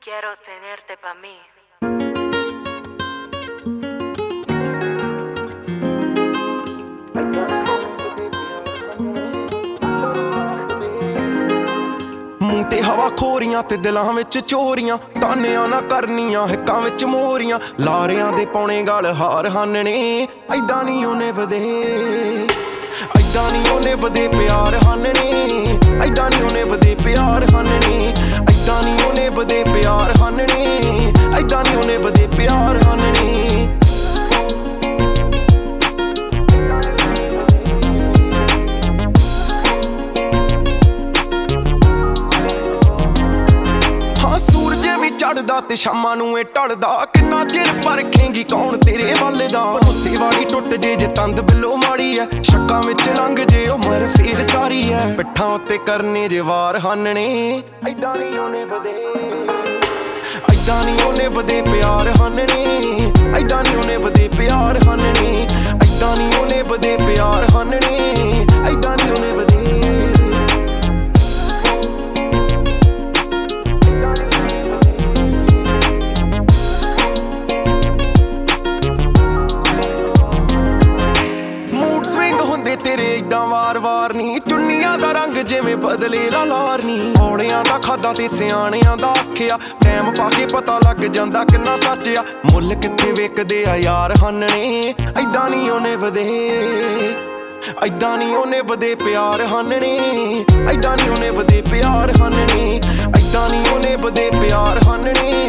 Quiero tenerte pa' mí. ਮੂੰਹ ਤੇ ਹਵਾ ਖੋਰੀਆਂ ਤੇ ਦਿਲਾਂ ਵਿੱਚ ਚੋਰੀਆਂ, ਤਾਨਿਆਂ ਨਾ ਕਰਨੀਆਂ ਹਿੱਕਾਂ ਵਿੱਚ ਮੋਰੀਆਂ, ਲਾਰਿਆਂ ਦੇ ਪੌਣੇ ਗਲ ਹਾਰ ਹਾਨਣੇ। ਐਦਾਂ ਨਹੀਂ ਉਹਨੇ ਵਧੇ, ਐਦਾਂ ਨਹੀਂ ਉਹਨੇ ਵਧੇ ਪਿਆਰ ਹਾਨਣੇ, ਐਦਾਂ ਨਹੀਂ ਉਹਨੇ ਵਧੇ ਪਿਆਰ ਹਾਨਣੇ, ਐਦਾਂ ਨਹੀਂ ਉਹਨੇ ਵਧੇ ਪਿਆਰ ਹਾਨਣੇ, ਐਦਾਂ ਨਹੀਂ ਉਹਨੇ ਵਧੇ ਪਿਆਰ ਹਾਨਣੇ। ਚੜਦਾ ਤੇ ਸ਼ਾਮਾਂ ਨੂੰ ਇਹ ਢਲਦਾ, ਕਿੰਨਾ ਚਿਰ ਪਰਖੇਂਗੀ ਕੌਣ ਤੇਰੇ ਵੱਲ ਦਾ। ਭਰੋਸੇ ਵਾਲੀ ਟੁੱਟ ਜੇ ਤੰਦ ਬਿੱਲੋ ਮਾੜੀ ਐ, ਸ਼ੱਕਾਂ ਵਿੱਚ ਲੰਘ ਜੇ ਉਮਰ ਫੇਰ ਸਾਰੀ ਐ। ਪਿੱਠਾਂ ਉੱਤੇ ਕਰਨੇ ਜੇ ਵਾਰ ਹਾਨਣੇ, ਐਦਾਂ ਨਹੀਂ ਉਹਨੇ ਵਧੇ, ਐਦਾਂ ਨਹੀਂ ਉਹਨੇ ਵਧੇ ਪਿਆਰ ਹਾਨਣੇ, ਐਦਾਂ ਨਹੀਂ ਉਹਨੇ ਵਧੇ ਪਿਆਰ ਹਾਨਣੇ, ਐਦਾਂ ਨਹੀਂ ਉਹਨੇ ਵਧੇ ਪਿਆਰ ਹਾਨਣੇ, ਐਦਾਂ ਨਹੀਂ ਉਹਨੇ ਵਧੇ। ਤੇਰੇ ਏਦਾਂ ਵਾਰ-ਵਾਰ ਨੀ, ਚੁੰਨੀਆਂ ਦਾ ਰੰਗ ਜਿਵੇਂ ਬਦਲੇ ਲਾਲਾਰ ਨੀ। ਔਲਿਆਂ ਦਾ ਖਾਦਾ ਤੇ ਸਿਆਣਿਆਂ ਦਾ ਆਖਿਆ, ਟੈਮ ਪਾ ਕੇ ਪਤਾ ਲੱਗ ਜਾਂਦਾ ਕਿੰਨਾ ਸੱਚ ਆ। ਮੁੱਲ ਕਿੱਥੇ ਵਿਕਦੇ ਆ ਯਾਰ ਹਾਨਣੇ, ਐਦਾਂ ਨਹੀਂ ਉਹਨੇ ਵਧੇ, ਐਦਾਂ ਨਹੀਂ ਉਹਨੇ ਵਧੇ ਪਿਆਰ ਹਾਨਣੇ, ਐਦਾਂ ਨਹੀਂ ਉਹਨੇ ਵਧੇ ਪਿਆਰ ਹਾਨਣੇ, ਐਦਾਂ ਨਹੀਂ ਉਹਨੇ ਵਧੇ ਪਿਆਰ ਹਾਨਣੇ।